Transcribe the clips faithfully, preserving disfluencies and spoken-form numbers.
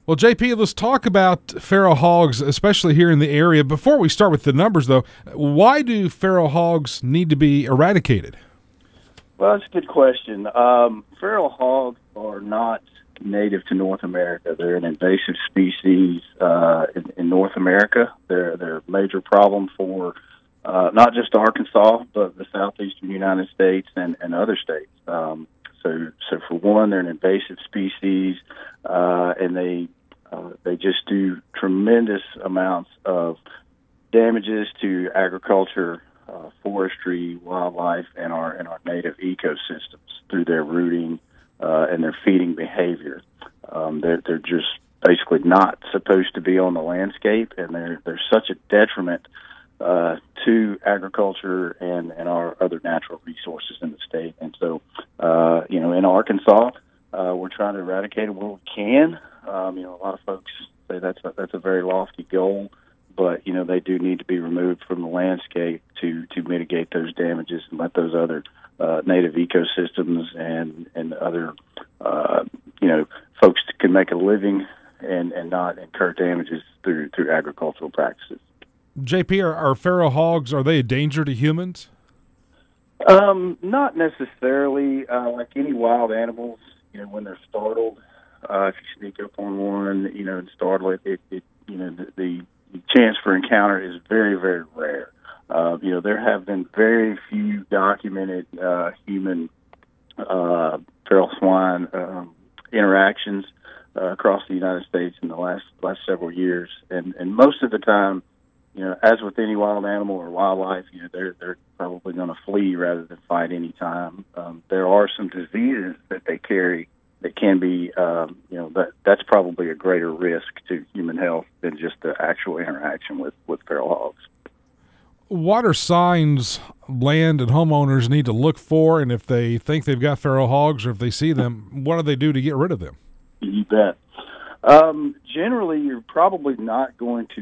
Well, J P, let's talk about feral hogs, especially here in the area. Before we start with the numbers, though, why do feral hogs need to be eradicated? Well, that's a good question. Um, feral hogs are not native to North America. They're an invasive species uh, in, in North America. They're, they're a major problem for uh, not just Arkansas, but the southeastern United States and, and other states. Um, so, so for one, they're an invasive species, uh, and they uh, they just do tremendous amounts of damages to agriculture, uh, forestry, wildlife, and our and our native ecosystems through their rooting uh, and their feeding behavior. Um, they're they're just basically not supposed to be on the landscape, and they're they're such a detriment uh, to agriculture and, and our other natural resources in the state. And so, uh, you know, in Arkansas, uh, we're trying to eradicate it where we can. Um, you know, a lot of folks say that's a, that's a very lofty goal, but you know they do need to be removed from the landscape to to mitigate those damages and let those other uh, native ecosystems and and other uh, you know folks can make a living and, and not incur damages through through agricultural practices. J P, are, are feral hogs, are they a danger to humans? Um, not necessarily. Uh, like any wild animals, you know, when they're startled, uh, if you sneak up on one, you know, and startle it, it, it you know, the, the chance for encounter is very, very rare. Uh, you know, there have been very few documented uh, human uh, feral swine um, interactions uh, across the United States in the last last several years, and and most of the time, you know, as with any wild animal or wildlife, you know, they're they're probably going to flee rather than fight any time. Um, there are some diseases that they carry that can be, um, you know, that that's probably a greater risk to human health than just the actual interaction with, with feral hogs. What are signs land and homeowners need to look for, and if they think they've got feral hogs or if they see them, what do they do to get rid of them? You bet. Um, generally, you're probably not going to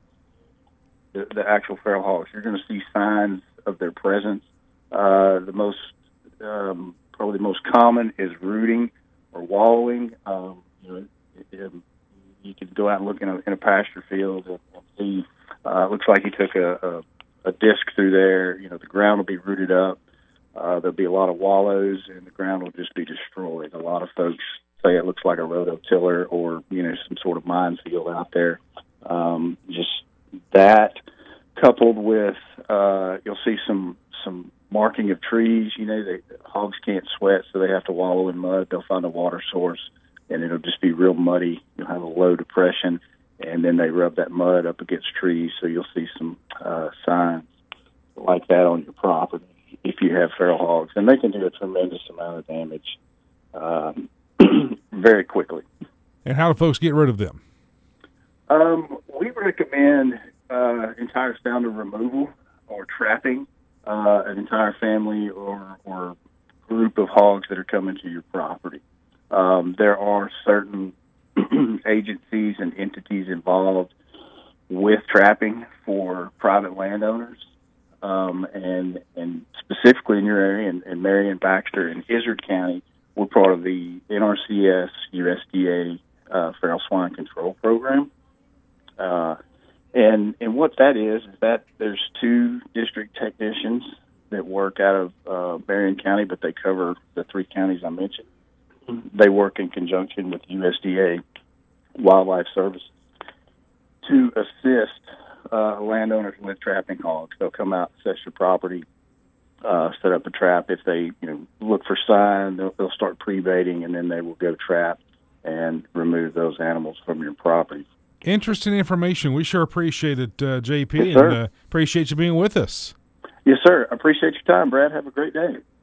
the, the actual feral hogs. You're going to see signs of their presence. Uh, the most, um, probably the most common is rooting or wallowing. Um, you know, it, it, you could go out and look in a, in a pasture field and, and see. Uh, it looks like he took a, a, a disc through there. You know, the ground will be rooted up. Uh, there'll be a lot of wallows, and the ground will just be destroyed. A lot of folks say it looks like a rototiller or, you know, some sort of minefield out there. Um, just that coupled with uh, you'll see some some marking of trees. You know, they, hogs can't sweat, so they have to wallow in mud. They'll find a water source, and it'll just be real muddy. You'll have a low depression, and then they rub that mud up against trees, so you'll see some uh, signs like that on your property if you have feral hogs. And they can do a tremendous amount of damage um, very quickly. And how do folks get rid of them? Um, we recommend uh, entire sounder removal or trapping uh, an entire family or, or group of hogs that are coming to your property. Um, there are certain agencies and entities involved with trapping for private landowners, um, and and specifically in your area, in, in Marion, Baxter, and Izard County, we're part of the N R C S U S D A uh, Feral Swine Control Program. Uh, and and what that is is that there's two district technicians that work out of uh, Marion County, but they cover the three counties I mentioned. They work in conjunction with U S D A Wildlife Services to assist uh, landowners with trapping hogs. They'll come out, assess your property, uh, set up a trap. If they, you know, look for sign, they'll, they'll start pre-baiting, and then they will go trap and remove those animals from your property. Interesting information. We sure appreciate it, uh, J P, yes, and uh, appreciate you being with us. Yes, sir. I appreciate your time, Brad. Have a great day.